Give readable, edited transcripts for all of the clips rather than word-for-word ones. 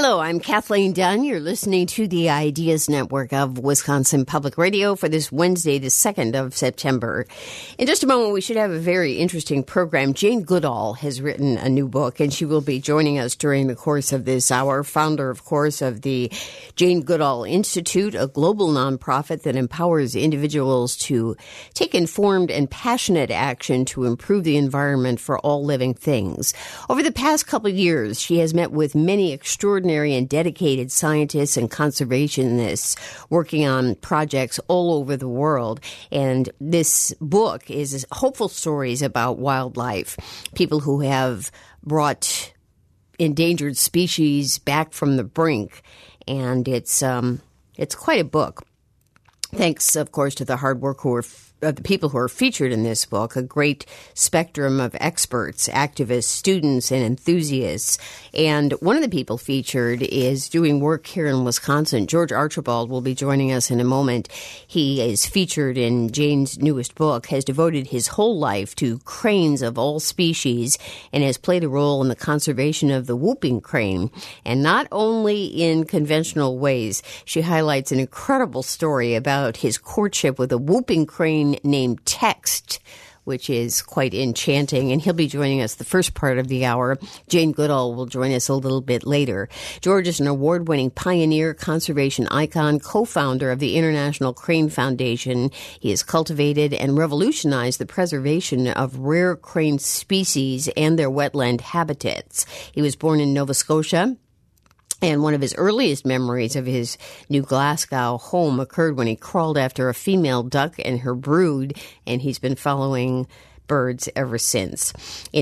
Hello, I'm Kathleen Dunn. You're listening to the Ideas Network of Wisconsin Public Radio for this Wednesday, the 2nd of September. In just a moment, we should have a very interesting program. Jane Goodall has written a new book, and she will be joining us during the course of this hour. Founder, of course, of the Jane Goodall Institute, a global nonprofit that empowers individuals to take informed and passionate action to improve the environment for all living things. Over the past couple of years, she has met with many extraordinary and dedicated scientists and conservationists working on projects all over the world. And this book is hopeful stories about wildlife, people who have brought endangered species back from the brink. And it's quite a book. Thanks, of course, to the hard work of the people who are featured in this book, a great spectrum of experts, activists, students, and enthusiasts. And one of the people featured is doing work here in Wisconsin. George Archibald will be joining us in a moment. He is featured in Jane's newest book, has devoted his whole life to cranes of all species, and has played a role in the conservation of the whooping crane. And not only in conventional ways, she highlights an incredible story about his courtship with a whooping crane named Text, which is quite enchanting, and he'll be joining us the first part of the hour. Jane Goodall will join us a little bit later. George is an award-winning pioneer, conservation icon, co-founder of the International Crane Foundation. He has cultivated and revolutionized the preservation of rare crane species and their wetland habitats. He was born in Nova Scotia, and one of his earliest memories of his New Glasgow home occurred when he crawled after a female duck and her brood, and he's been following birds ever since. In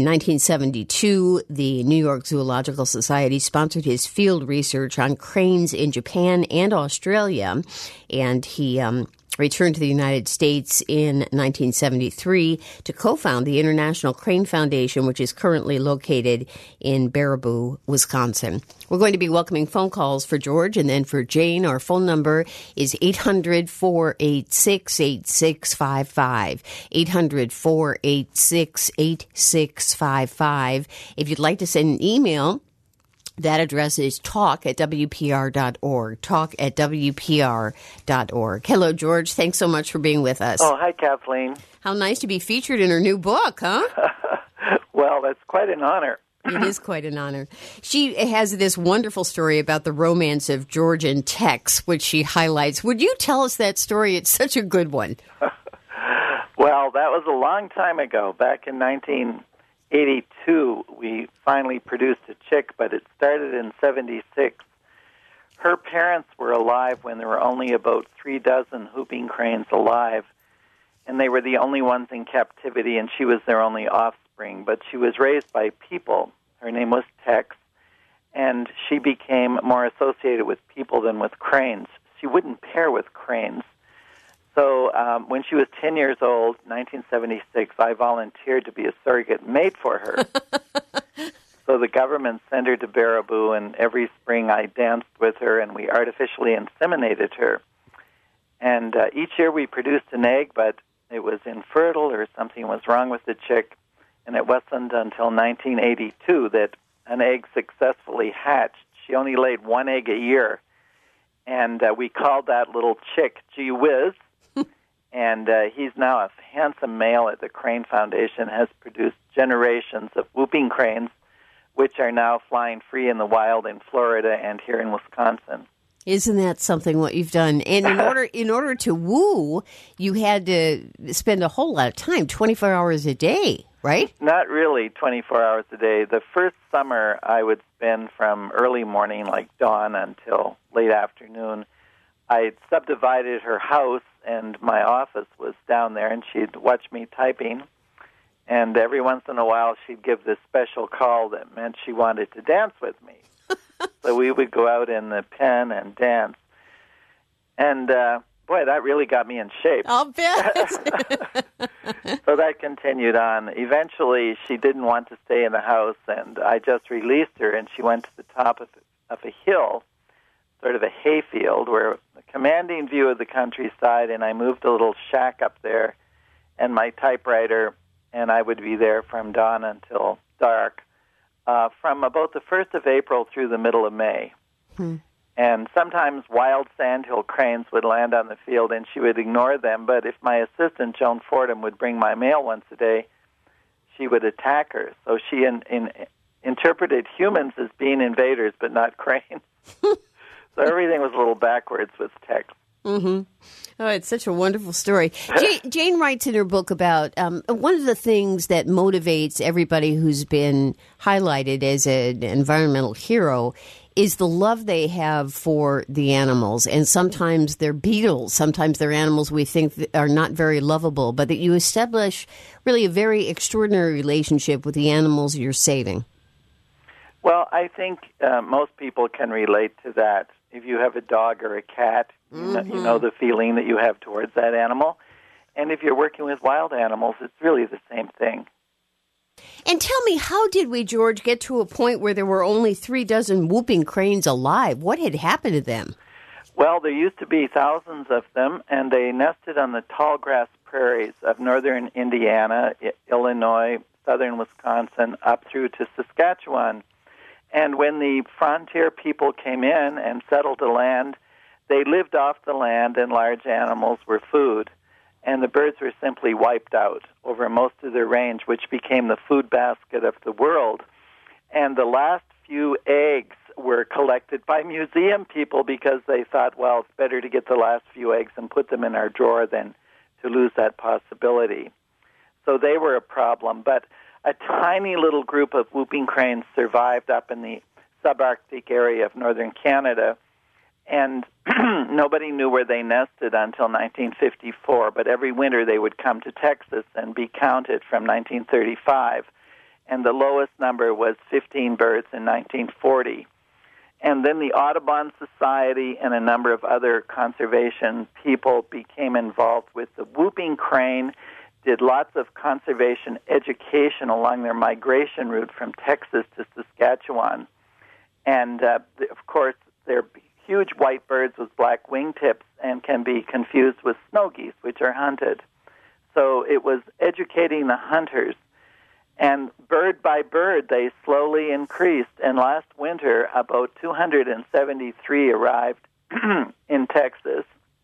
1972, the New York Zoological Society sponsored his field research on cranes in Japan and Australia, and he returned to the United States in 1973 to co-found the International Crane Foundation, which is currently located in Baraboo, Wisconsin. We're going to be welcoming phone calls for George, and then for Jane, our phone number is 800-486-8655, 800-486-8655. If you'd like to send an email, that address is talk@wpr.org, talk@wpr.org. Hello, George. Thanks so much for being with us. Oh, hi, Kathleen. How nice to be featured in her new book, huh? Well, that's quite an honor. It is quite an honor. She has this wonderful story about the romance of George and Tex, which she highlights. Would you tell us that story? It's such a good one. Well, that was a long time ago. Back in 1982, we finally produced a chick, but it started in 76. Her parents were alive when there were only about 36 whooping cranes alive, and they were the only ones in captivity, and she was their only offspring. But she was raised by people. Her name was Tex, and she became more associated with people than with cranes. She wouldn't pair with cranes. So when she was 10 years old, 1976, I volunteered to be a surrogate mate for her. So the government sent her to Baraboo, and every spring I danced with her, and we artificially inseminated her. And each year we produced an egg, but it was infertile or something was wrong with the chick. And it wasn't until 1982 that an egg successfully hatched. She only laid one egg a year. And we called that little chick Gee Whiz. And he's now a handsome male at the Crane Foundation, has produced generations of whooping cranes, which are now flying free in the wild in Florida and here in Wisconsin. Isn't that something what you've done? And in order to woo, you had to spend a whole lot of time, 24 hours a day, right? Not really 24 hours a day. The first summer, I would spend from early morning, like dawn, until late afternoon. I subdivided her house, and my office was down there, and she'd watch me typing. And every once in a while, she'd give this special call that meant she wanted to dance with me. So we would go out in the pen and dance. And, boy, that really got me in shape. I'll bet. So that continued on. Eventually, she didn't want to stay in the house, and I just released her, and she went to the top of a hill, sort of a hayfield, where a commanding view of the countryside, and I moved a little shack up there, and my typewriter, and I would be there from dawn until dark, from about the 1st of April through the middle of May. And sometimes wild sandhill cranes would land on the field, and she would ignore them. But if my assistant, Joan Fordham, would bring my mail once a day, she would attack her. So she interpreted humans as being invaders, but not cranes. So everything was a little backwards with text. Mm-hmm. Oh, it's such a wonderful story. Jane writes in her book about one of the things that motivates everybody who's been highlighted as an environmental hero is the love they have for the animals. And sometimes they're beetles, sometimes they're animals we think are not very lovable, but that you establish really a very extraordinary relationship with the animals you're saving. Well, I think most people can relate to that. If you have a dog or a cat, you know the feeling that you have towards that animal. And if you're working with wild animals, it's really the same thing. And tell me, how did we, George, get to a point where there were only 36 whooping cranes alive? What had happened to them? Well, there used to be thousands of them, and they nested on the tall grass prairies of northern Indiana, Illinois, southern Wisconsin, up through to Saskatchewan. And when the frontier people came in and settled the land, they lived off the land, and large animals were food. And the birds were simply wiped out over most of their range, which became the food basket of the world. And the last few eggs were collected by museum people because they thought, well, it's better to get the last few eggs and put them in our drawer than to lose that possibility. So they were a problem. But a tiny little group of whooping cranes survived up in the subarctic area of northern Canada, and nobody knew where they nested until 1954, but every winter they would come to Texas and be counted from 1935, and the lowest number was 15 birds in 1940. And then the Audubon Society and a number of other conservation people became involved with the whooping crane, did lots of conservation education along their migration route from Texas to Saskatchewan. And, of course, they're huge white birds with black wingtips and can be confused with snow geese, which are hunted. So it was educating the hunters. And bird by bird, they slowly increased. And last winter, about 273 arrived in Texas.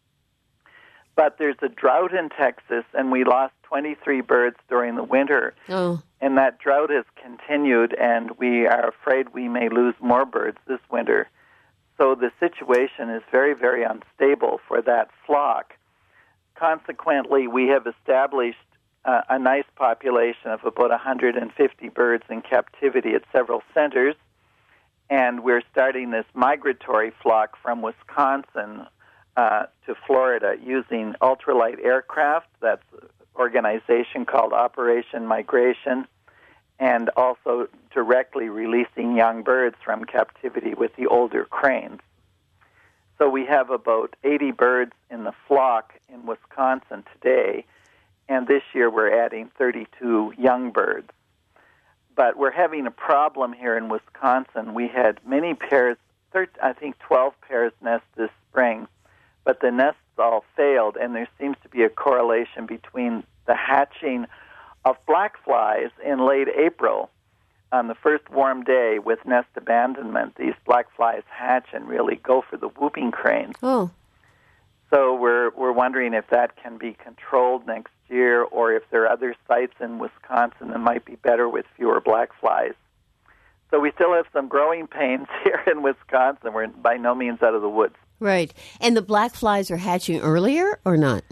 But there's a drought in Texas, and we lost 23 birds during the winter. Oh. And that drought has continued, and we are afraid we may lose more birds this winter. So the situation is very, very unstable for that flock. Consequently, we have established a nice population of about 150 birds in captivity at several centers, and we're starting this migratory flock from Wisconsin to Florida using ultralight aircraft. That's an organization called Operation Migration, and also directly releasing young birds from captivity with the older cranes. So we have about 80 birds in the flock in Wisconsin today, and this year we're adding 32 young birds. But we're having a problem here in Wisconsin. We had many pairs, I think 12 pairs nest this spring, but the nests all failed, and there seems to be a correlation between the hatching of black flies in late April. On the first warm day with nest abandonment, these black flies hatch and really go for the whooping cranes. Oh. So we're wondering if that can be controlled next year, or if there are other sites in Wisconsin that might be better with fewer black flies. So we still have some growing pains here in Wisconsin. We're by no means out of the woods. Right. And the black flies are hatching earlier or not?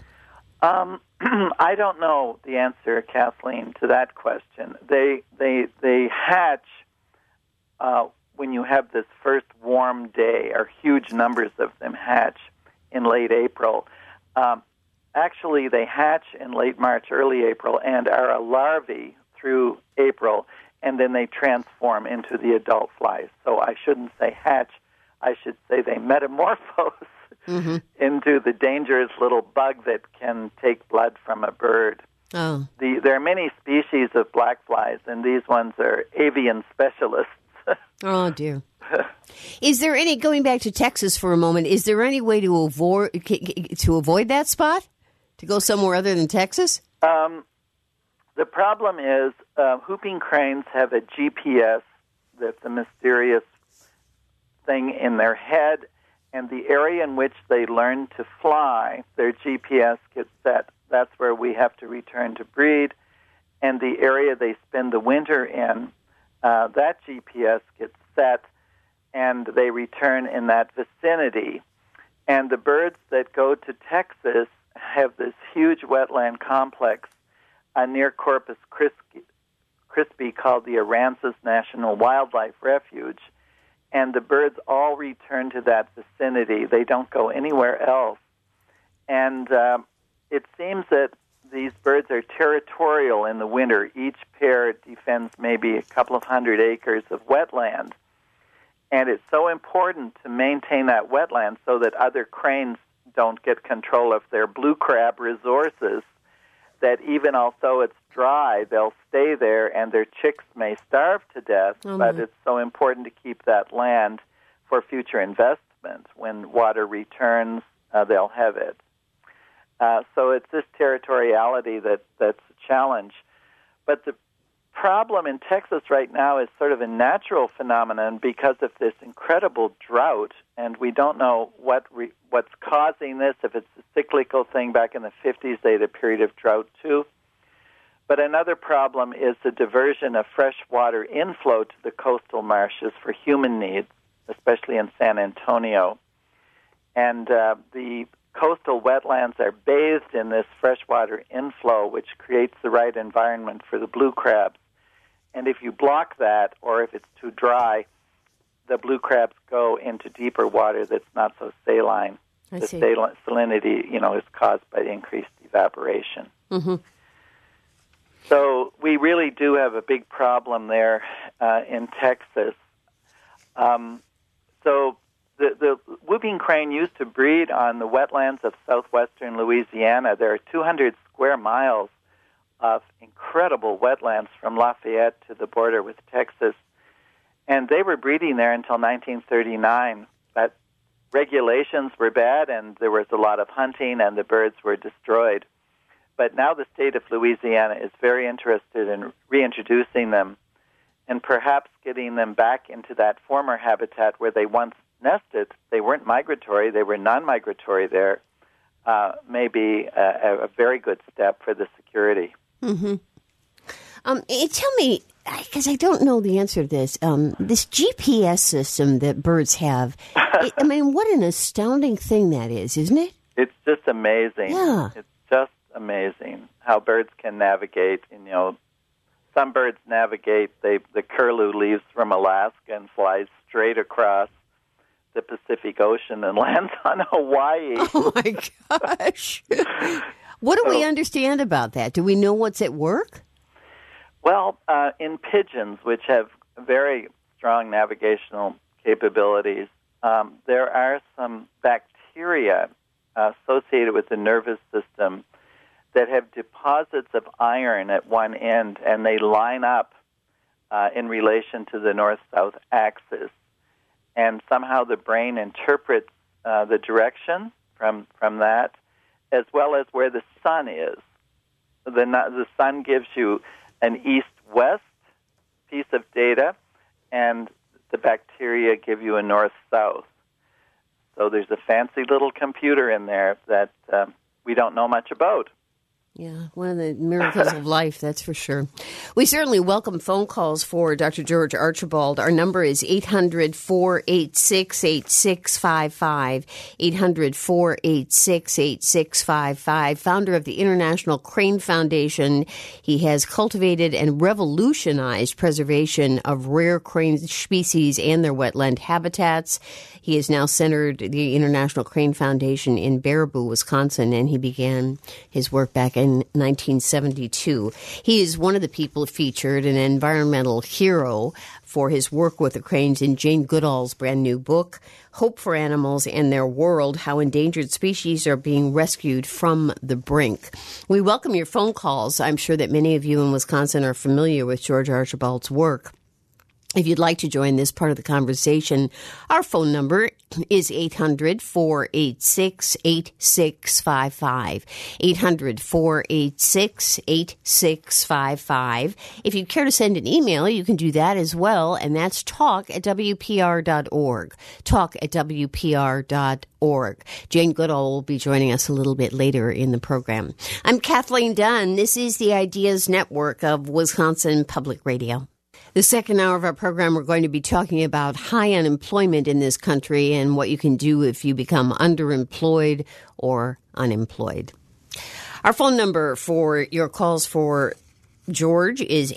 I don't know the answer, Kathleen, to that question. They hatch when you have this first warm day, or huge numbers of them hatch in late April. Actually, they hatch in late March, early April, and are a larvae through April, and then they transform into the adult flies. So I shouldn't say hatch. I should say they metamorphose into the dangerous little bug that can take blood from a bird. Oh. There are many species of black flies, and these ones are avian specialists. Oh, dear. Is there any, going back to Texas for a moment, is there any way to avoid that spot? To go somewhere other than Texas? The problem is whooping cranes have a GPS, that's a mysterious thing in their head, and the area in which they learn to fly, their GPS gets set. That's where we have to return to breed. And the area they spend the winter in, that GPS gets set, and they return in that vicinity. And the birds that go to Texas have this huge wetland complex near Corpus Christi called the Aransas National Wildlife Refuge. And the birds all return to that vicinity. They don't go anywhere else. And it seems that these birds are territorial in the winter. Each pair defends maybe a couple of 100 acres of wetland. And it's so important to maintain that wetland so that other cranes don't get control of their blue crab resources, that even although it's dry, they'll stay there and their chicks may starve to death, but it's so important to keep that land for future investment. When water returns, they'll have it. So it's this territoriality that's a challenge. But the problem in Texas right now is sort of a natural phenomenon because of this incredible drought, and we don't know what's causing this, if it's a cyclical thing. Back in the 50s, they had a period of drought too. But another problem is the diversion of fresh water inflow to the coastal marshes for human needs, especially in San Antonio. And the coastal wetlands are bathed in this freshwater inflow, which creates the right environment for the blue crabs. And if you block that, or if it's too dry, the blue crabs go into deeper water that's not so saline. The salinity, is caused by the increased evaporation. Mm-hmm. So we really do have a big problem there in Texas. So the whooping crane used to breed on the wetlands of southwestern Louisiana. There are 200 square miles of incredible wetlands from Lafayette to the border with Texas. And they were breeding there until 1939. But regulations were bad, and there was a lot of hunting, and the birds were destroyed. But now the state of Louisiana is very interested in reintroducing them and perhaps getting them back into that former habitat where they once nested. They weren't migratory. They were non-migratory there. Maybe a very good step for the security. Mm-hmm. Tell me, because I don't know the answer to this, this GPS system that birds have, what an astounding thing that is, isn't it? It's just amazing. Yeah. It's just amazing how birds can navigate. Some birds navigate, the curlew leaves from Alaska and flies straight across the Pacific Ocean and lands on Hawaii. Oh, my gosh. What do we understand about that? Do we know what's at work? Well, in pigeons, which have very strong navigational capabilities, there are some bacteria associated with the nervous system that have deposits of iron at one end, and they line up in relation to the north-south axis. And somehow the brain interprets the direction from that, as well as where the sun is. The sun gives you an east-west piece of data, and the bacteria give you a north-south. So there's a fancy little computer in there that we don't know much about. Yeah, one of the miracles of life, that's for sure. We certainly welcome phone calls for Dr. George Archibald. Our number is 800-486-8655, 800-486-8655. Founder of the International Crane Foundation, he has cultivated and revolutionized preservation of rare crane species and their wetland habitats. He has now centered the International Crane Foundation in Baraboo, Wisconsin, and he began his work back in 1972. He is one of the people featured, an environmental hero for his work with the cranes in Jane Goodall's brand new book, Hope for Animals and Their World, How Endangered Species Are Being Rescued from the Brink. We welcome your phone calls. I'm sure that many of you in Wisconsin are familiar with George Archibald's work. If you'd like to join this part of the conversation, our phone number is 800-486-8655. 800-486-8655. If you'd care to send an email, you can do that as well, and that's talk@wpr.org. Talk@wpr.org. Jane Goodall will be joining us a little bit later in the program. I'm Kathleen Dunn. This is the Ideas Network of Wisconsin Public Radio. The second hour of our program, we're going to be talking about high unemployment in this country and what you can do if you become underemployed or unemployed. Our phone number for your calls for George is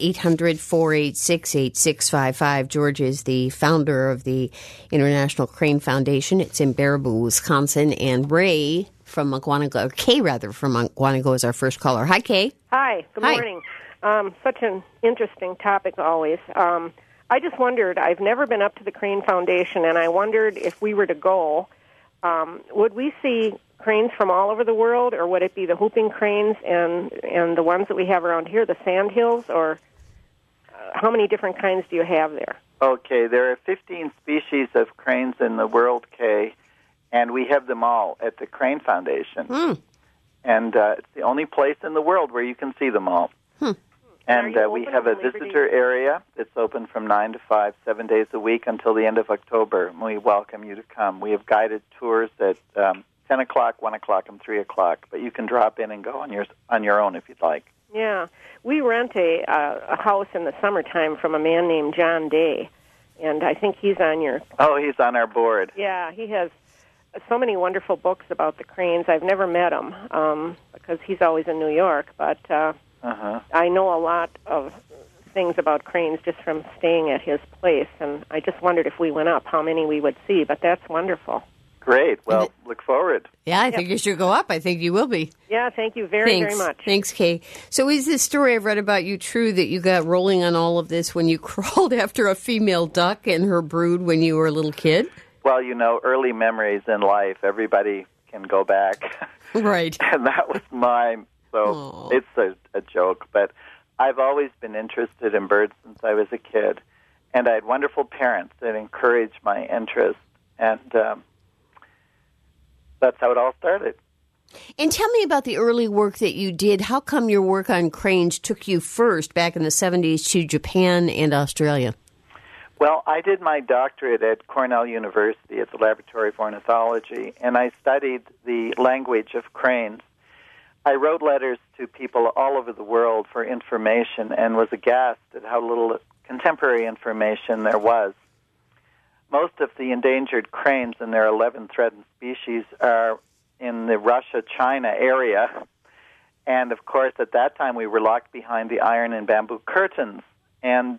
800-486-8655. George is the founder of the International Crane Foundation. It's in Baraboo, Wisconsin. And Ray from Mukwonago, or Kay rather, from Mukwonago is our first caller. Hi, Kay. Hi. Good morning. Such an interesting topic always. I just wondered, I've never been up to the Crane Foundation, and I wondered if we were to go, would we see cranes from all over the world, or would it be the whooping cranes and the ones that we have around here, the sandhills, or how many different kinds do you have there? Okay, there are 15 species of cranes in the world, Kay, and we have them all at the Crane Foundation. And it's the only place in the world where you can see them all. And we have a visitor area that's open from 9 to 5, 7 days a week until the end of October. And we welcome you to come. We have guided tours at 10 o'clock, 1 o'clock, and 3 o'clock. But you can drop in and go on your own if you'd like. Yeah. We rent a house in the summertime from a man named John Day. And I think he's on your... Oh, he's on our board. Yeah, he has so many wonderful books about the cranes. I've never met him because he's always in New York, but... I know a lot of things about cranes just from staying at his place, and I just wondered if we went up, how many we would see, but that's wonderful. Great. Well, look forward. Yeah, I think you should go up. I think you will be. Yeah, thank you very much. Thanks, Kay. So is this story I've read about you true, that you got rolling on all of this when you crawled after a female duck and her brood when you were a little kid? Well, early memories in life, everybody can go back. Right. And that was mine. So It's a joke, but I've always been interested in birds since I was a kid, and I had wonderful parents that encouraged my interest, and that's how it all started. And tell me about the early work that you did. How come your work on cranes took you first back in the 70s to Japan and Australia? Well, I did my doctorate at Cornell University at the Laboratory for Ornithology, and I studied the language of cranes. I wrote letters to people all over the world for information and was aghast at how little contemporary information there was. Most of the endangered cranes and their 11 threatened species are in the Russia-China area. And, of course, at that time we were locked behind the iron and bamboo curtains. And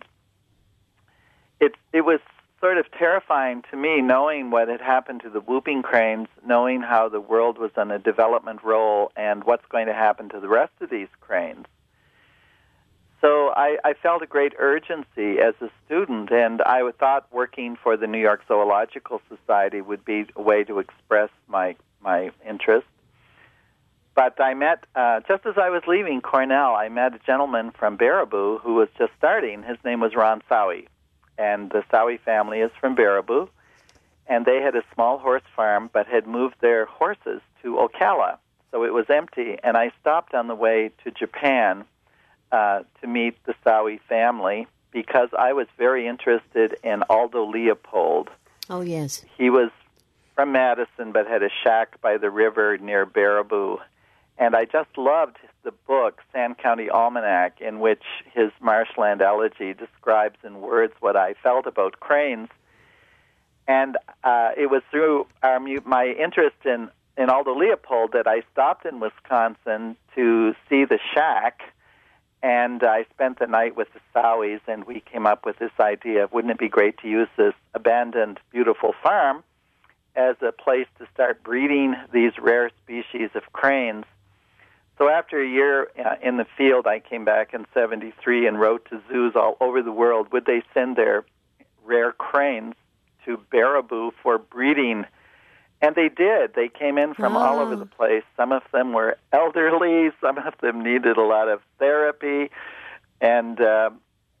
it was sort of terrifying to me knowing what had happened to the whooping cranes, knowing how the world was on a development roll and what's going to happen to the rest of these cranes. So I felt a great urgency as a student, and I thought working for the New York Zoological Society would be a way to express my interest. But I met, just as I was leaving Cornell, I met a gentleman from Baraboo who was just starting. His name was Ron Sowie. And the Sowie family is from Baraboo, and they had a small horse farm but had moved their horses to Ocala, so it was empty. And I stopped on the way to Japan to meet the Sowie family because I was very interested in Aldo Leopold. Oh, yes. He was from Madison but had a shack by the river near Baraboo. And I just loved the book, Sand County Almanac, in which his marshland elegy describes in words what I felt about cranes. And it was through my interest in Aldo Leopold that I stopped in Wisconsin to see the shack. And I spent the night with the Sowies, and we came up with this idea of wouldn't it be great to use this abandoned, beautiful farm as a place to start breeding these rare species of cranes. So after a year in the field, I came back in 73 and wrote to zoos all over the world, would they send their rare cranes to Baraboo for breeding? And they did. They came in from all over the place. Some of them were elderly. Some of them needed a lot of therapy. And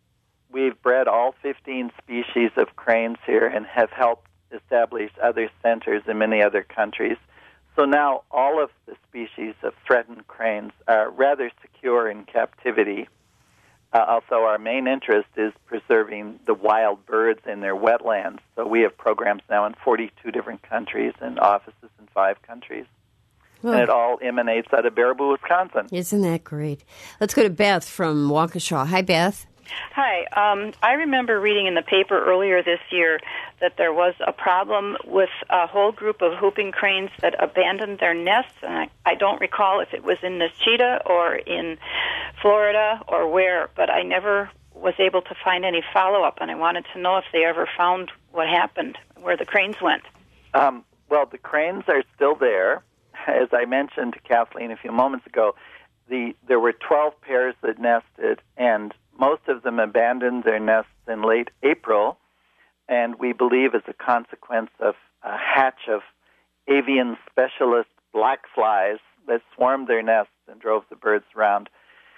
we've bred all 15 species of cranes here and have helped establish other centers in many other countries. So now all of the species of threatened cranes are rather secure in captivity. Also, our main interest is preserving the wild birds in their wetlands. So we have programs now in 42 different countries and offices in 5 countries. Well, and it all emanates out of Baraboo, Wisconsin. Isn't that great? Let's go to Beth from Waukesha. Hi, Beth. Hi. I remember reading in the paper earlier this year that there was a problem with a whole group of whooping cranes that abandoned their nests, and I don't recall if it was in Nechita or in Florida or where, but I never was able to find any follow-up, and I wanted to know if they ever found what happened, where the cranes went. Well, the cranes are still there. As I mentioned to Kathleen a few moments ago, there were 12 pairs that nested, and most of them abandoned their nests in late April, and we believe as a consequence of a hatch of avian specialist black flies that swarmed their nests and drove the birds around.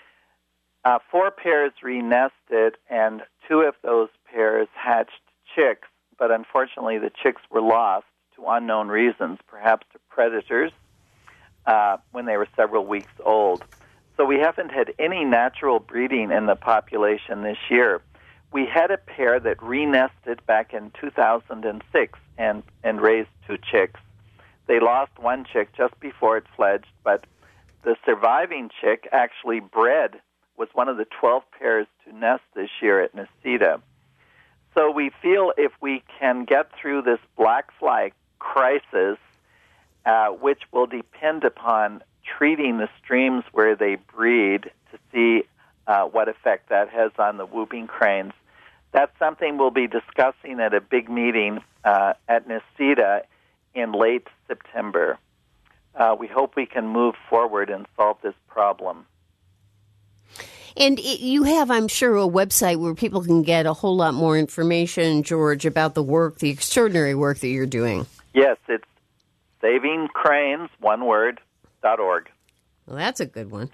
4 pairs re-nested, and 2 of those pairs hatched chicks, but unfortunately the chicks were lost to unknown reasons, perhaps to predators, when they were several weeks old. So we haven't had any natural breeding in the population this year. We had a pair that re-nested back in 2006 and raised 2 chicks. They lost 1 chick just before it fledged, but the surviving chick actually was one of the 12 pairs to nest this year at Nechita. So we feel if we can get through this black fly crisis, which will depend upon treating the streams where they breed to see what effect that has on the whooping cranes. That's something we'll be discussing at a big meeting at Nechita in late September. We hope we can move forward and solve this problem. And you have, I'm sure, a website where people can get a whole lot more information, George, about the work, the extraordinary work that you're doing. Yes, it's savingcranes.org. Well, that's a good one.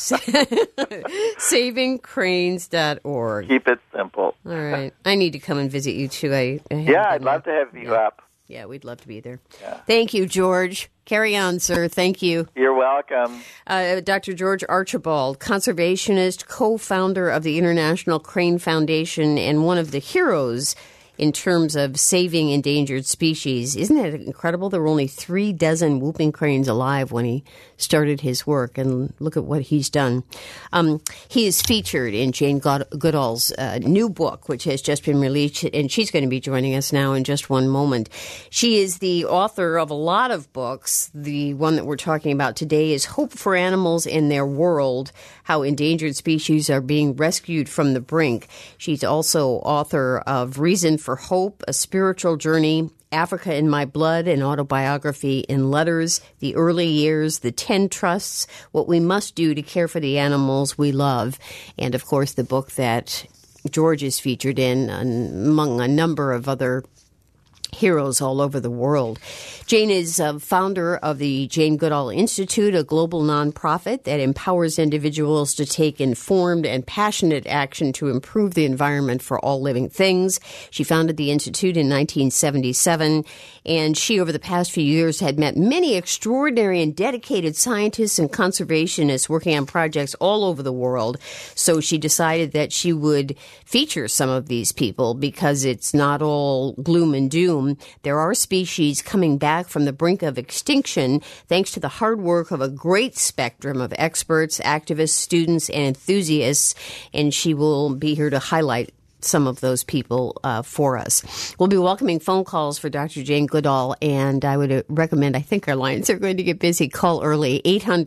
Savingcranes.org. Keep it simple. All right. I need to come and visit you, too. I'd love to have you up. Yeah, we'd love to be there. Yeah. Thank you, George. Carry on, sir. Thank you. You're welcome. Dr. George Archibald, conservationist, co-founder of the International Crane Foundation, and one of the heroes in terms of saving endangered species. Isn't that incredible? There were only 3 dozen whooping cranes alive when he started his work, and look at what he's done. He is featured in Jane Goodall's new book, which has just been released, and she's going to be joining us now in just one moment. She is the author of a lot of books. The one that we're talking about today is Hope for Animals in Their World, How Endangered Species Are Being Rescued from the Brink. She's also author of Reason for Hope, A Spiritual Journey, Africa in My Blood, an autobiography in letters, The Early Years, The 10 Trusts, What We Must Do to Care for the Animals We Love, and, of course, the book that George is featured in, among a number of other heroes all over the world. Jane is a founder of the Jane Goodall Institute, a global nonprofit that empowers individuals to take informed and passionate action to improve the environment for all living things. She founded the Institute in 1977, and she, over the past few years, had met many extraordinary and dedicated scientists and conservationists working on projects all over the world. So she decided that she would feature some of these people because it's not all gloom and doom. There are species coming back from the brink of extinction thanks to the hard work of a great spectrum of experts, activists, students, and enthusiasts, and she will be here to highlight some of those people for us. We'll be welcoming phone calls for Dr. Jane Goodall, and I would recommend, I think our lines are going to get busy. Call early,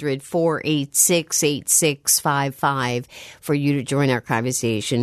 800-486-8655 for you to join our conversation.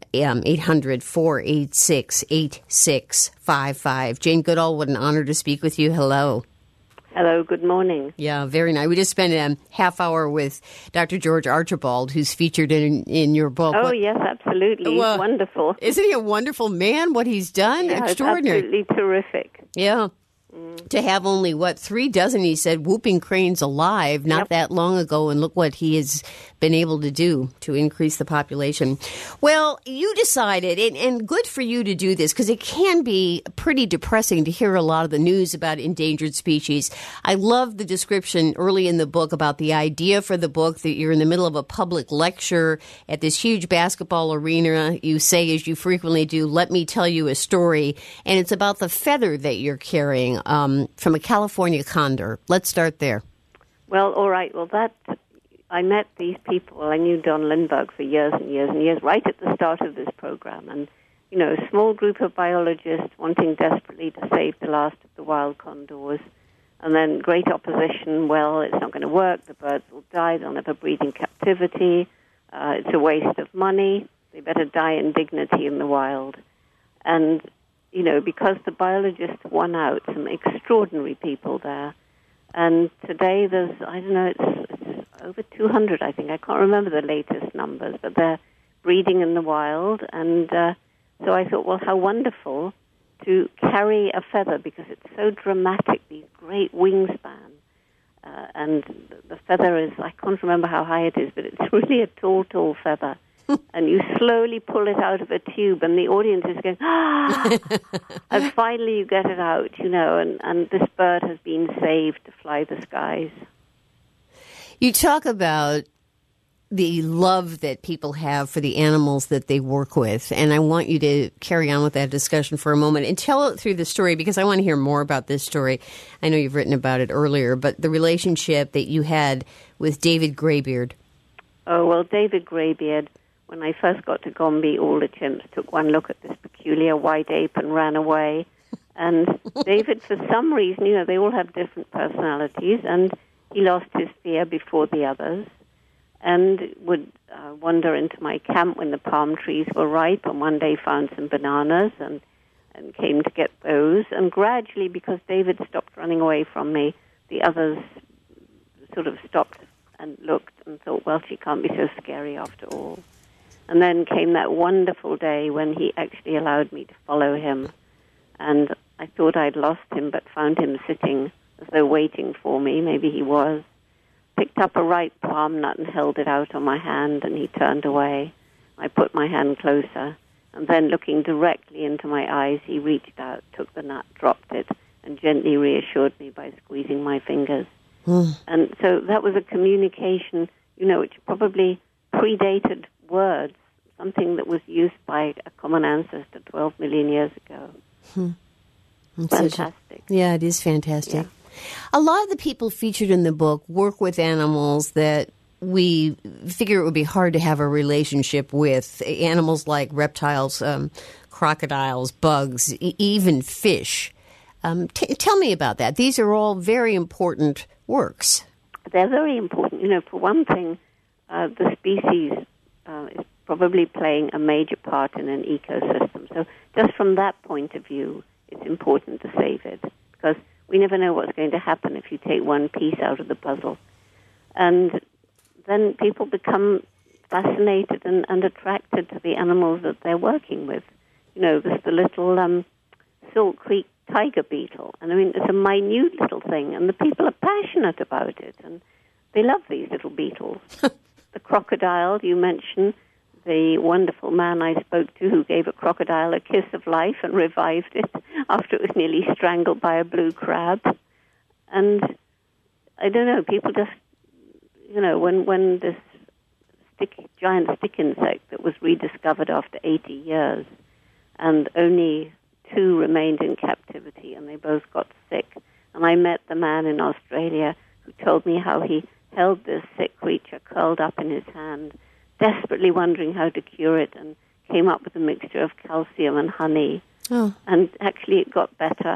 800-486-8655. Jane Goodall, what an honor to speak with you. Hello. Hello, good morning. Yeah, very nice. We just spent a half hour with Dr. George Archibald, who's featured in your book. Oh, yes, absolutely. Well, wonderful. Isn't he a wonderful man, what he's done? Yeah, extraordinary. It's absolutely terrific. Yeah. to have only, 3 dozen, he said, whooping cranes alive not that long ago, and look what he has been able to do to increase the population. Well, you decided, and good for you to do this, because it can be pretty depressing to hear a lot of the news about endangered species. I love the description early in the book about the idea for the book, that you're in the middle of a public lecture at this huge basketball arena. You say, as you frequently do, let me tell you a story, and it's about the feather that you're carrying from a California condor. Let's start there. Well, all right. Well, I met these people. I knew Don Lindbergh for years and years and years, right at the start of this program. And, a small group of biologists wanting desperately to save the last of the wild condors. And then great opposition. Well, it's not going to work. The birds will die. They'll never breed in captivity. It's a waste of money. They better die in dignity in the wild. And because the biologists won out, some extraordinary people there. And today there's, it's over 200, I think. I can't remember the latest numbers, but they're breeding in the wild. And so I thought, well, how wonderful to carry a feather, because it's so dramatic, these great wingspan. And the feather is, I can't remember how high it is, but it's really a tall, tall feather. And you slowly pull it out of a tube, and the audience is going, and finally you get it out, and this bird has been saved to fly the skies. You talk about the love that people have for the animals that they work with, and I want you to carry on with that discussion for a moment and tell it through the story, because I want to hear more about this story. I know you've written about it earlier, but the relationship that you had with David Graybeard. Oh, well, David Graybeard, when I first got to Gombe, all the chimps took one look at this peculiar white ape and ran away. And David, for some reason, they all have different personalities, and he lost his fear before the others, and would wander into my camp when the palm trees were ripe, and one day found some bananas and came to get those. And gradually, because David stopped running away from me, the others sort of stopped and looked and thought, well, she can't be so scary after all. And then came that wonderful day when he actually allowed me to follow him. And I thought I'd lost him, but found him sitting as though waiting for me. Maybe he was. Picked up a ripe palm nut and held it out on my hand, and he turned away. I put my hand closer, and then looking directly into my eyes, he reached out, took the nut, dropped it, and gently reassured me by squeezing my fingers. And so that was a communication, which probably predated words, something that was used by a common ancestor 12 million years ago. Fantastic. Yeah, it is fantastic. Yeah. A lot of the people featured in the book work with animals that we figure it would be hard to have a relationship with, animals like reptiles, crocodiles, bugs, even fish. Tell me about that. These are all very important works. They're very important. For one thing, the species is probably playing a major part in an ecosystem. So just from that point of view, it's important to save it, because we never know what's going to happen if you take one piece out of the puzzle. And then people become fascinated and attracted to the animals that they're working with. There's the little Salt Creek tiger beetle. And it's a minute little thing, and the people are passionate about it, and they love these little beetles. The crocodile, you mentioned, the wonderful man I spoke to who gave a crocodile a kiss of life and revived it after it was nearly strangled by a blue crab. And I don't know, people just, when this giant stick insect that was rediscovered after 80 years, and only 2 remained in captivity, and they both got sick. And I met the man in Australia who told me how he held this sick creature curled up in his hand, desperately wondering how to cure it, and came up with a mixture of calcium and honey. Oh. And actually it got better.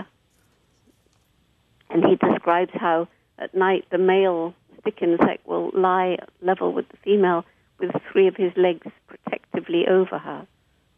And he describes how at night the male stick insect will lie level with the female with 3 of his legs protectively over her.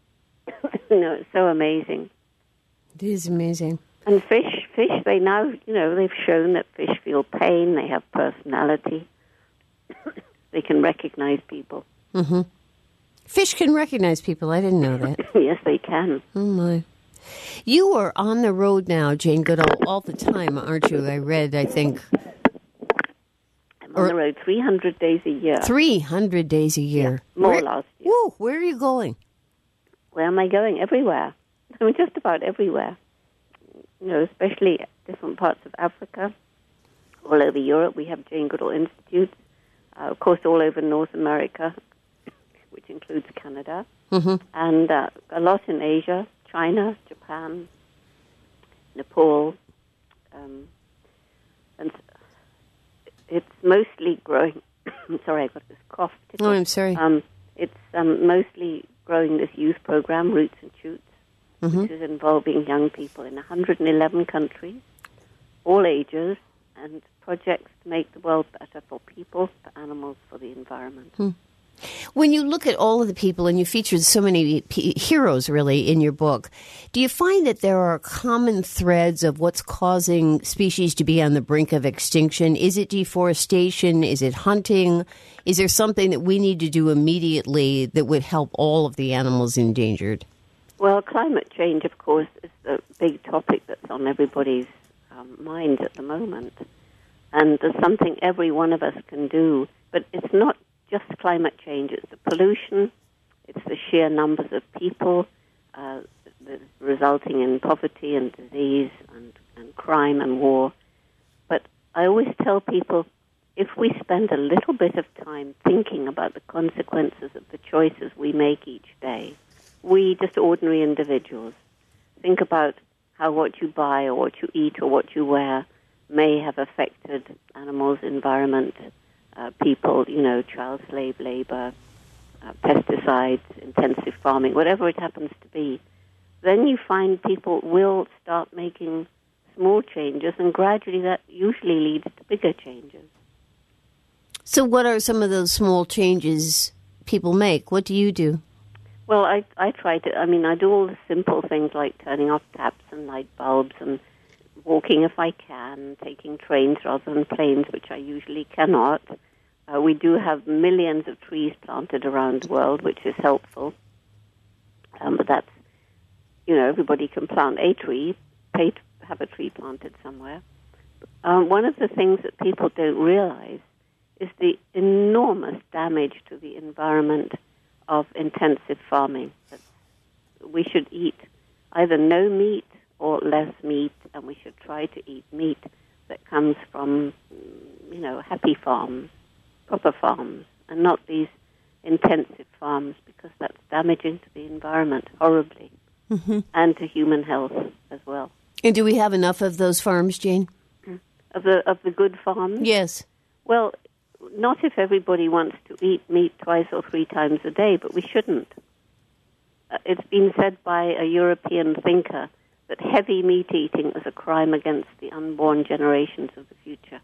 It's so amazing. It is amazing. And fish, they now, they've shown that fish feel pain, they have personality, they can recognize people. Mm-hmm. Fish can recognize people. I didn't know that. Yes, they can. Oh, my. You are on the road now, Jane Goodall, all the time, aren't you? I think. I'm on the road 300 days a year. 300 days a year. Yeah, more last year. Woo, where are you going? Where am I going? Everywhere. I mean, just about everywhere. Especially different parts of Africa. All over Europe, we have Jane Goodall Institute. Of course, all over North America, which includes Canada. Mm-hmm. And a lot in Asia, China, Japan, Nepal. And it's mostly growing. Sorry, I got this cough. Tickle. Oh, I'm sorry. It's mostly growing this youth program, Roots and Shoots, mm-hmm. which is involving young people in 111 countries, all ages, and projects to make the world better for people, for animals, for the environment. When you look at all of the people, and you featured so many heroes, really, in your book, do you find that there are common threads of what's causing species to be on the brink of extinction? Is it deforestation? Is it hunting? Is there something that we need to do immediately that would help all of the animals endangered? Well, climate change, of course, is the big topic that's on everybody's mind at the moment. And there's something every one of us can do. But it's not just climate change. It's the pollution. It's the sheer numbers of people resulting in poverty and disease and crime and war. But I always tell people, if we spend a little bit of time thinking about the consequences of the choices we make each day, we, just ordinary individuals, think about how what you buy or what you eat or what you wear may have affected animals, environment, people, child slave labor, pesticides, intensive farming, whatever it happens to be, then you find people will start making small changes, and gradually that usually leads to bigger changes. So what are some of those small changes people make? What do you do? Well, I try to, I do all the simple things like turning off taps and light bulbs and walking if I can, taking trains rather than planes, which I usually cannot. We do have millions of trees planted around the world, which is helpful. But that's, everybody can plant a tree, pay to have a tree planted somewhere. One of the things that people don't realize is the enormous damage to the environment of intensive farming. We should eat either no meat or less meat, and we should try to eat meat that comes from, happy farms, proper farms, and not these intensive farms, because that's damaging to the environment horribly, mm-hmm. and to human health as well. And do we have enough of those farms, Jane? Of the good farms? Yes. Well, not if everybody wants to eat meat twice or three times a day, but we shouldn't. It's been said by a European thinker that heavy meat eating is a crime against the unborn generations of the future.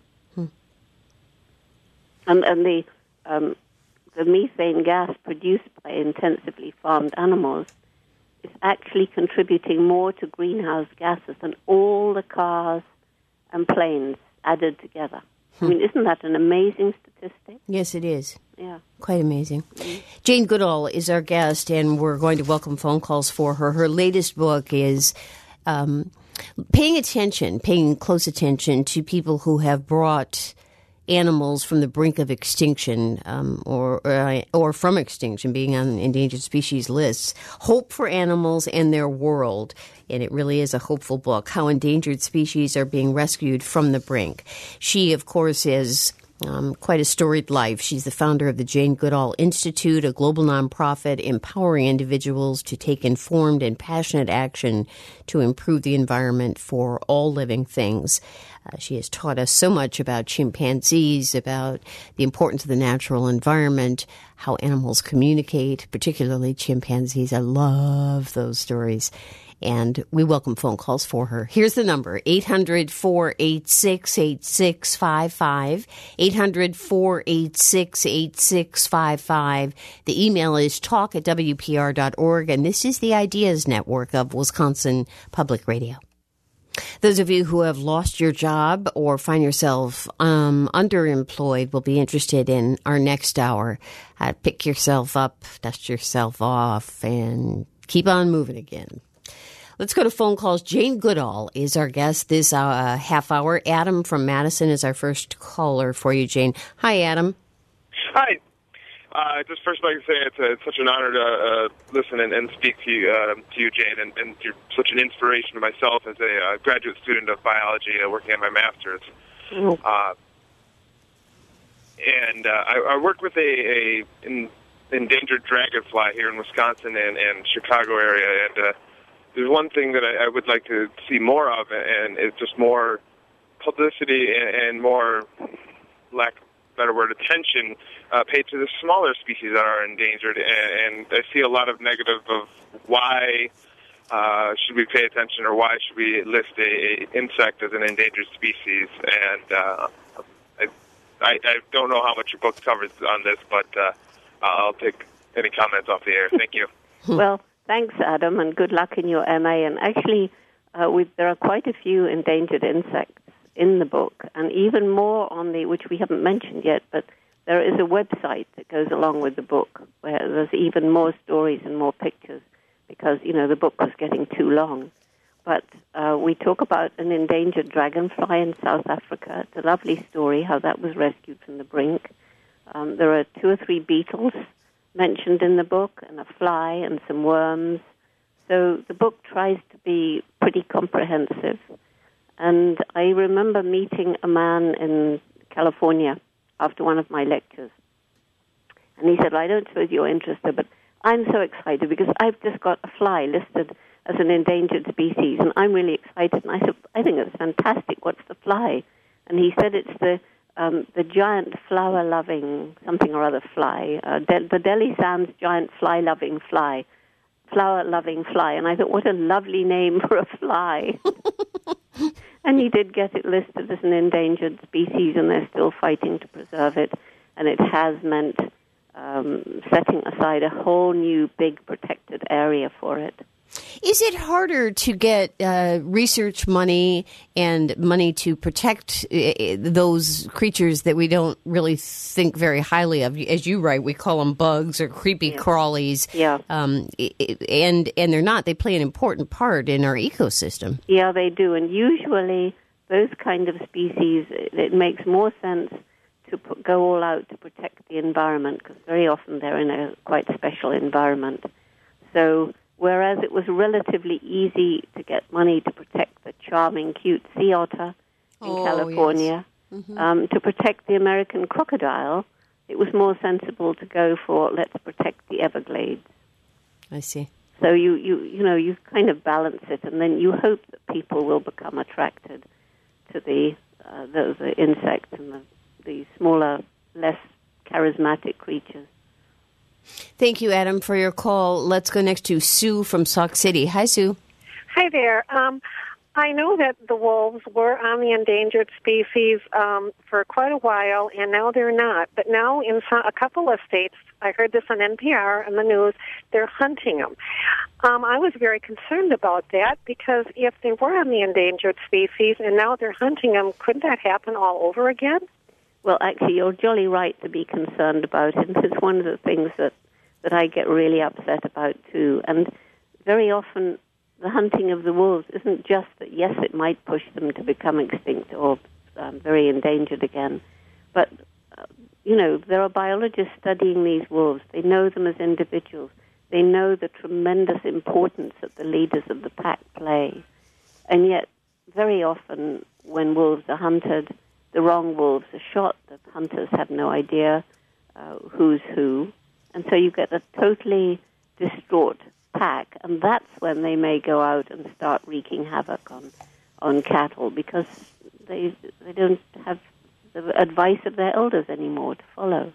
And the methane gas produced by intensively farmed animals is actually contributing more to greenhouse gases than all the cars and planes added together. Isn't that an amazing statistic? Yes, it is. Yeah. Quite amazing. Mm-hmm. Jane Goodall is our guest, and we're going to welcome phone calls for her. Her latest book is paying close attention to people who have brought animals from the brink of extinction or from extinction, being on endangered species lists. Hope for Animals and Their World. And it really is a hopeful book, how endangered species are being rescued from the brink. She, of course, is quite a storied life. She's the founder of the Jane Goodall Institute, a global nonprofit empowering individuals to take informed and passionate action to improve the environment for all living things. She has taught us so much about chimpanzees, about the importance of the natural environment, how animals communicate, particularly chimpanzees. I love those stories. And we welcome phone calls for her. Here's the number, 800-486-8655, 800-486-8655. The email is talk@wpr.org, and this is the Ideas Network of Wisconsin Public Radio. Those of you who have lost your job or find yourself underemployed will be interested in our next hour. Pick yourself up, dust yourself off, and keep on moving again. Let's go to phone calls. Jane Goodall is our guest this half hour. Adam from Madison is our first caller for you, Jane. Hi, Adam. Hi. Just first like to say it's such an honor to listen and speak to you, Jane, and you're such an inspiration to myself as a graduate student of biology working on my master's. And I work with a endangered dragonfly here in Wisconsin and Chicago area, and there's one thing that I would like to see more of, and it's just more publicity and more, lack of a better word, attention paid to the smaller species that are endangered. And I see a lot of negative of why should we pay attention, or why should we list a insect as an endangered species. And I don't know how much your book covers on this, but I'll take any comments off the air. Thank you. Well, thanks, Adam, and good luck in your MA. And actually, there are quite a few endangered insects in the book, and even more on which we haven't mentioned yet, but there is a website that goes along with the book where there's even more stories and more pictures because, the book was getting too long. But we talk about an endangered dragonfly in South Africa. It's a lovely story how that was rescued from the brink. There are 2 or 3 beetles mentioned in the book, and a fly and some worms. So the book tries to be pretty comprehensive. And I remember meeting a man in California after one of my lectures. And he said, well, I don't suppose you're interested, but I'm so excited because I've just got a fly listed as an endangered species, and I'm really excited. And I said, I think it's fantastic. What's the fly? And he said it's the giant flower-loving something or other fly, the Delhi Sands giant flower-loving fly. And I thought, what a lovely name for a fly. And he did get it listed as an endangered species, and they're still fighting to preserve it. And it has meant setting aside a whole new big protected area for it. Is it harder to get research money and money to protect those creatures that we don't really think very highly of? As you write, we call them bugs or creepy crawlies. Yeah. And they're not. They play an important part in our ecosystem. Yeah, they do. And usually those kind of species, it makes more sense to go all out to protect the environment because very often they're in a quite special environment. So whereas it was relatively easy to get money to protect the charming, cute sea otter in California, yes. To protect the American crocodile, it was more sensible to go for let's protect the Everglades. I see. So you kind of balance it, and then you hope that people will become attracted to the insects and the smaller, less charismatic creatures. Thank you, Adam, for your call. Let's go next to Sue from Sauk City. Hi, Sue. Hi there. I know that the wolves were on the endangered species for quite a while, and now they're not. But now in a couple of states, I heard this on NPR and the news, they're hunting them. I was very concerned about that because if they were on the endangered species and now they're hunting them, couldn't that happen all over again? Well, actually, you're jolly right to be concerned about it. It's one of the things that I get really upset about, too. And very often, the hunting of the wolves isn't just that, yes, it might push them to become extinct or very endangered again. But, there are biologists studying these wolves. They know them as individuals. They know the tremendous importance that the leaders of the pack play. And yet, very often, when wolves are hunted, the wrong wolves are shot. The hunters have no idea who's who. And so you get a totally distraught pack. And that's when they may go out and start wreaking havoc on cattle because they don't have the advice of their elders anymore to follow.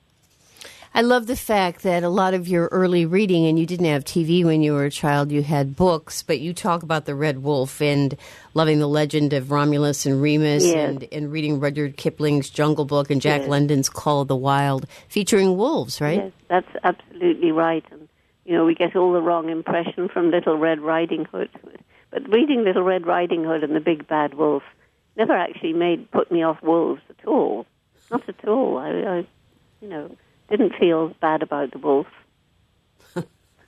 I love the fact that a lot of your early reading, and you didn't have TV when you were a child, you had books, but you talk about the Red Wolf and loving the legend of Romulus and Remus, yes. and reading Rudyard Kipling's Jungle Book and Jack yes. London's Call of the Wild, featuring wolves, right? Yes, that's absolutely right. And, we get all the wrong impression from Little Red Riding Hood. But reading Little Red Riding Hood and the Big Bad Wolf never actually put me off wolves at all. Not at all. I didn't feel bad about the wolf.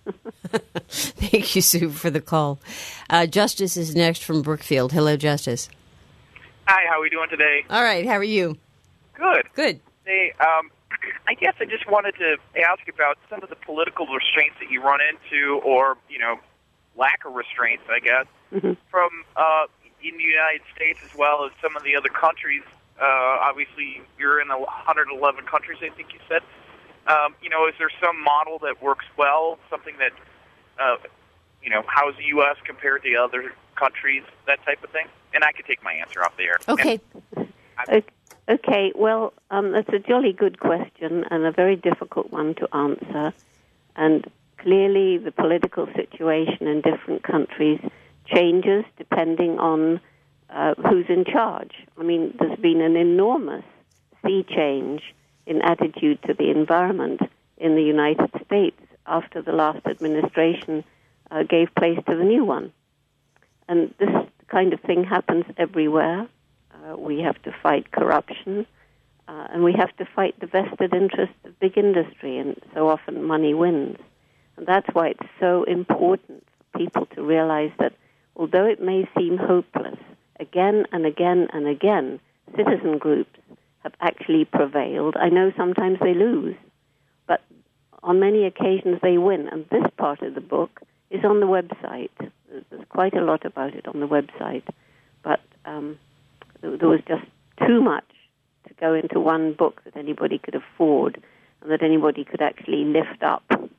Thank you, Sue, for the call. Justice is next from Brookfield. Hello, Justice. Hi, how are we doing today? All right, how are you? Good. Good. Hey, I guess I just wanted to ask about some of the political restraints that you run into, or, lack of restraints, I guess, from in the United States as well as some of the other countries. Obviously, you're in 111 countries, I think you said. Is there some model that works well, something that, how's the U.S. compared to other countries, that type of thing? And I could take my answer off the air. Okay. Okay, well, that's a jolly good question and a very difficult one to answer. And clearly the political situation in different countries changes depending on who's in charge. I mean, there's been an enormous sea change in attitude to the environment in the United States after the last administration gave place to the new one. And this kind of thing happens everywhere. We have to fight corruption, and we have to fight the vested interests of big industry, and so often money wins. And that's why it's so important for people to realize that although it may seem hopeless, again and again and again, citizen groups have actually prevailed. I know sometimes they lose, but on many occasions they win. And this part of the book is on the website. There's quite a lot about it on the website, but there was just too much to go into one book that anybody could afford and that anybody could actually lift up.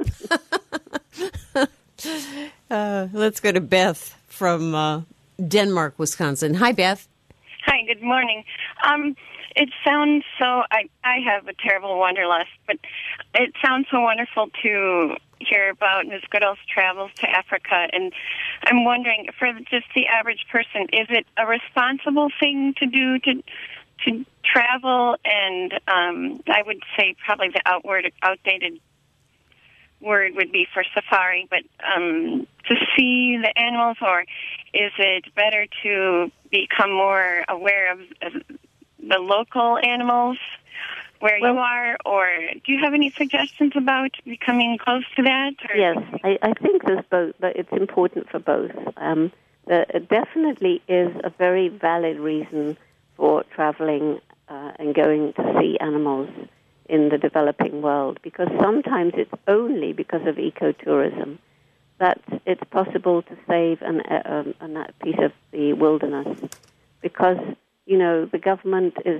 Let's go to Beth from Denmark, Wisconsin. Hi, Beth. Hi, good morning. It sounds so, I have a terrible wanderlust, but it sounds so wonderful to hear about Ms. Goodall's travels to Africa, and I'm wondering, for just the average person, is it a responsible thing to do to travel? And I would say probably the outdated word would be for safari, but to see the animals, or is it better to become more aware of the local animals where you are, or do you have any suggestions about becoming close to that? Or? Yes, I think there's both, but it's important for both. There definitely is a very valid reason for traveling and going to see animals in the developing world, because sometimes it's only because of ecotourism that it's possible to save a piece of the wilderness, because the government is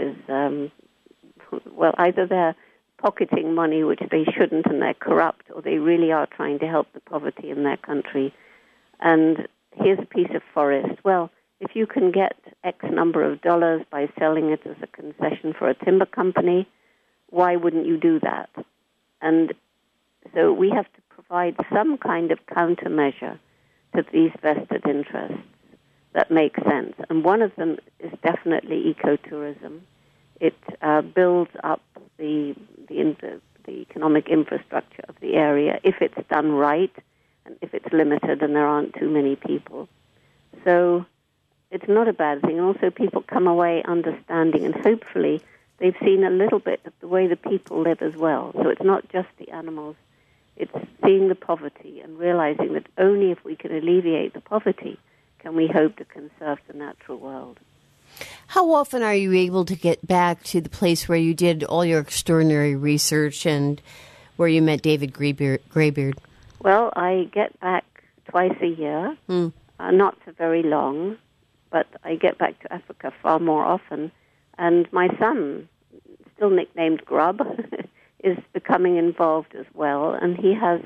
either they're pocketing money, which they shouldn't, and they're corrupt, or they really are trying to help the poverty in their country. And here's a piece of forest. Well, if you can get X number of dollars by selling it as a concession for a timber company, why wouldn't you do that? And so we have to provide some kind of countermeasure to these vested interests that make sense. And one of them is definitely ecotourism. It builds up the economic infrastructure of the area if it's done right and if it's limited and there aren't too many people. So it's not a bad thing. And also people come away understanding, and hopefully they've seen a little bit of the way the people live as well. So it's not just the animals. It's seeing the poverty and realizing that only if we can alleviate the poverty can we hope to conserve the natural world. How often are you able to get back to the place where you did all your extraordinary research and where you met David Graybeard? Well, I get back twice a year, not for very long, but I get back to Africa far more often. And my son, still nicknamed Grub, is becoming involved as well, and he has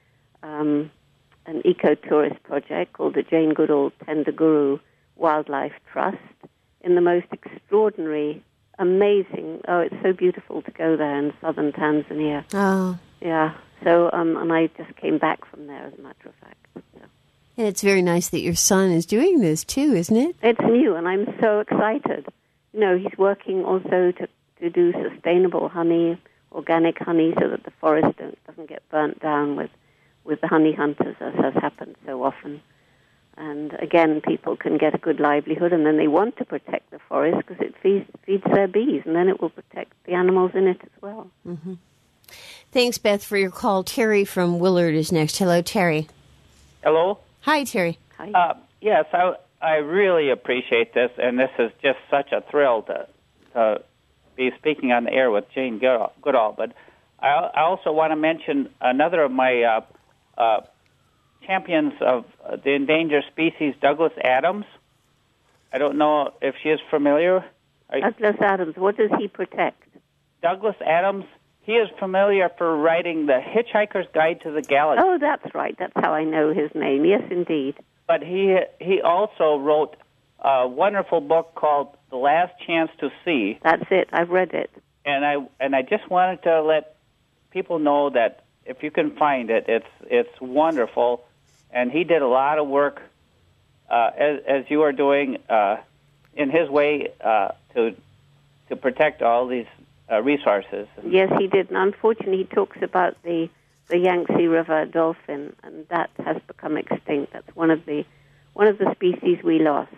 an eco-tourist project called the Jane Goodall Tendaguru Wildlife Trust in the most extraordinary, amazing, it's so beautiful to go there in southern Tanzania. Oh. Yeah, so, and I just came back from there, as a matter of fact. So. And it's very nice that your son is doing this, too, isn't it? It's new, and I'm so excited. He's working also to do sustainable honey, organic honey, so that the forest doesn't get burnt down with the honey hunters, as has happened so often. And again, people can get a good livelihood, and then they want to protect the forest because it feeds their bees, and then it will protect the animals in it as well. Mm-hmm. Thanks, Beth, for your call. Terry from Willard is next. Hello, Terry. Hello? Hi, Terry. Hi. Yes, I really appreciate this, and this is just such a thrill to be speaking on the air with Jane Goodall. But I also want to mention another of my champions of the endangered species, Douglas Adams. I don't know if she is familiar. Douglas Adams, what does he protect? Douglas Adams, he is familiar for writing The Hitchhiker's Guide to the Galaxy. Oh, that's right. That's how I know his name. Yes, indeed. But he also wrote a wonderful book called The Last Chance to See. That's it. I've read it. And I just wanted to let people know that if you can find it, it's wonderful. And he did a lot of work, as you are doing, in his way to protect all these resources. Yes, he did. And unfortunately, he talks about the Yangtze River dolphin, and that has become extinct. That's one of the species we lost.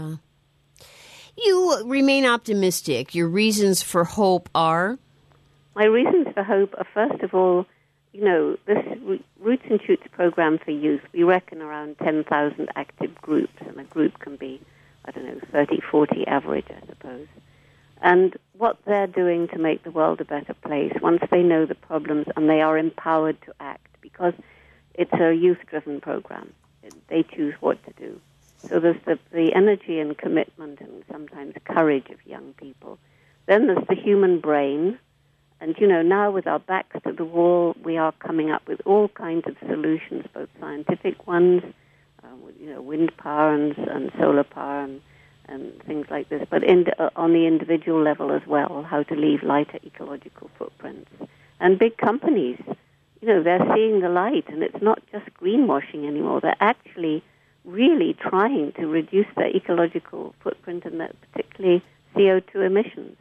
You remain optimistic. Your reasons for hope are? My reasons for hope are, first of all, this Roots and Shoots program for youth, we reckon around 10,000 active groups, and a group can be, 30, 40 average, I suppose. And what they're doing to make the world a better place, once they know the problems and they are empowered to act, because it's a youth-driven program. They choose what to do. So there's the energy and commitment and sometimes courage of young people. Then there's the human brain. And, now with our backs to the wall, we are coming up with all kinds of solutions, both scientific ones, wind power and solar power and things like this, but on the individual level as well, how to leave lighter ecological footprints. And big companies, they're seeing the light, and it's not just greenwashing anymore. They're actually really trying to reduce their ecological footprint and particularly CO2 emissions.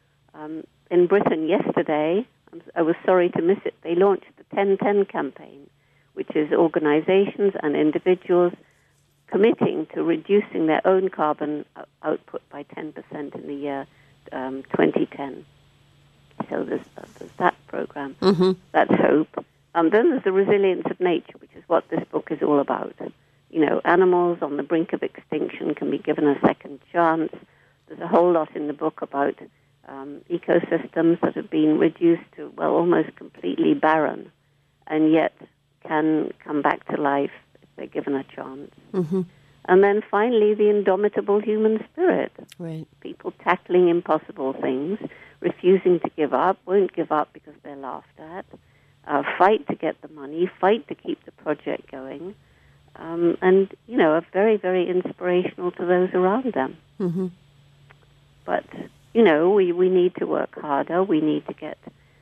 In Britain yesterday, I was sorry to miss it, they launched the 10-10 campaign, which is organizations and individuals committing to reducing their own carbon output by 10% in the year 2010. So there's that program. Mm-hmm. That's hope. Then there's the resilience of nature, which is what this book is all about. Animals on the brink of extinction can be given a second chance. There's a whole lot in the book about ecosystems that have been reduced to, almost completely barren, and yet can come back to life if they're given a chance. Mm-hmm. And then finally, the indomitable human spirit. Right. People tackling impossible things, refusing to give up, won't give up because they're laughed at, fight to get the money, fight to keep the project going, and, are very, very inspirational to those around them. Mm-hmm. But, we need to work harder. We need to get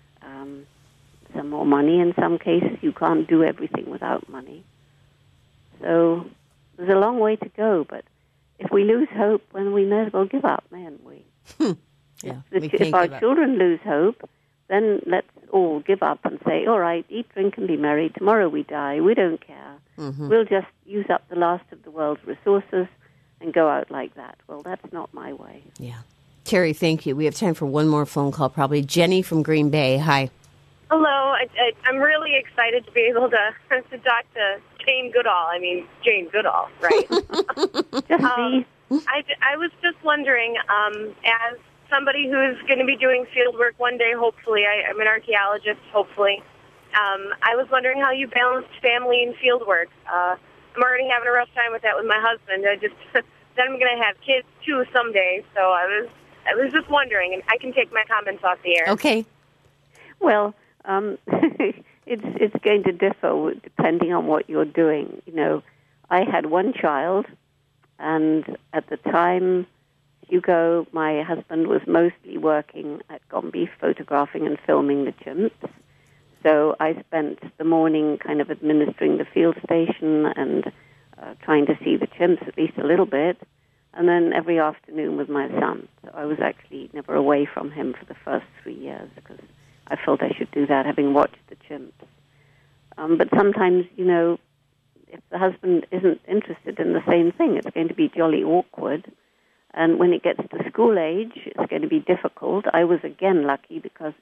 some more money. In some cases, you can't do everything without money. So there's a long way to go, but if we lose hope, then we may as well give up, mayn't we? Yeah, if our children lose hope, then let's all give up and say, all right, eat, drink, and be merry. Tomorrow we die. We don't care. Mm-hmm. We'll just use up the last of the world's resources and go out like that. Well, that's not my way. Yeah. Terry, thank you. We have time for one more phone call, probably. Jenny from Green Bay. Hi. Hello. I'm really excited to be able to talk to Jane Goodall. I mean, Jane Goodall, right? I was just wondering, as somebody who's going to be doing field work one day, hopefully, I'm an archaeologist, hopefully, I was wondering how you balanced family and field work. I'm already having a rough time with that with my husband. Then I'm going to have kids, too, someday, so I was just wondering, and I can take my comments off the air. Okay. Well, it's going to differ depending on what you're doing. I had one child, and at the time, Hugo, my husband, was mostly working at Gombe, photographing and filming the chimps. So I spent the morning kind of administering the field station and trying to see the chimps at least a little bit, and then every afternoon with my son. So I was actually never away from him for the first 3 years because I felt I should do that, having watched the chimps. But sometimes, if the husband isn't interested in the same thing, it's going to be jolly awkward. And when it gets to school age, it's going to be difficult. I was, again, lucky because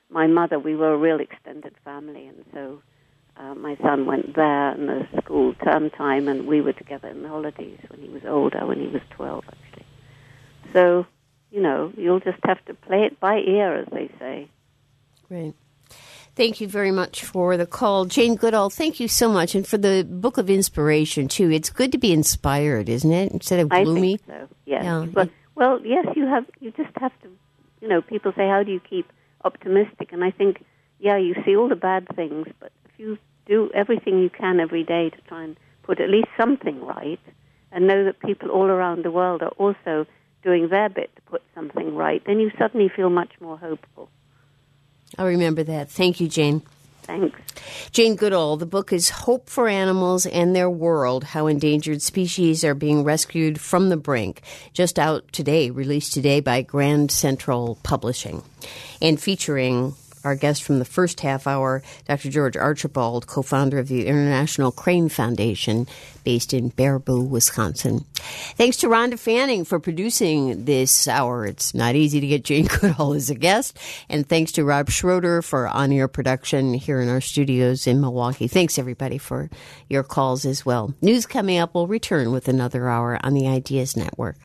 my mother, we were a real extended family, and so my son went there in the school term time, and we were together in the holidays when he was older, when he was 12, actually. So, you'll just have to play it by ear, as they say. Great. Thank you very much for the call. Jane Goodall, thank you so much. And for the book of inspiration, too. It's good to be inspired, isn't it? Instead of gloomy. I think so, yes. Yeah. Well, yes, you just have to, people say, how do you keep optimistic? And I think, you see all the bad things, but if you do everything you can every day to try and put at least something right, and know that people all around the world are also doing their bit to put something right, then you suddenly feel much more hopeful. I'll remember that. Thank you, Jane. Thanks. Jane Goodall, the book is Hope for Animals and Their World, How Endangered Species Are Being Rescued from the Brink. Just out today, released today by Grand Central Publishing. And featuring our guest from the first half hour, Dr. George Archibald, co-founder of the International Crane Foundation, based in Baraboo, Wisconsin. Thanks to Rhonda Fanning for producing this hour. It's not easy to get Jane Goodall as a guest. And thanks to Rob Schroeder for on-air production here in our studios in Milwaukee. Thanks, everybody, for your calls as well. News coming up. We'll return with another hour on the Ideas Network.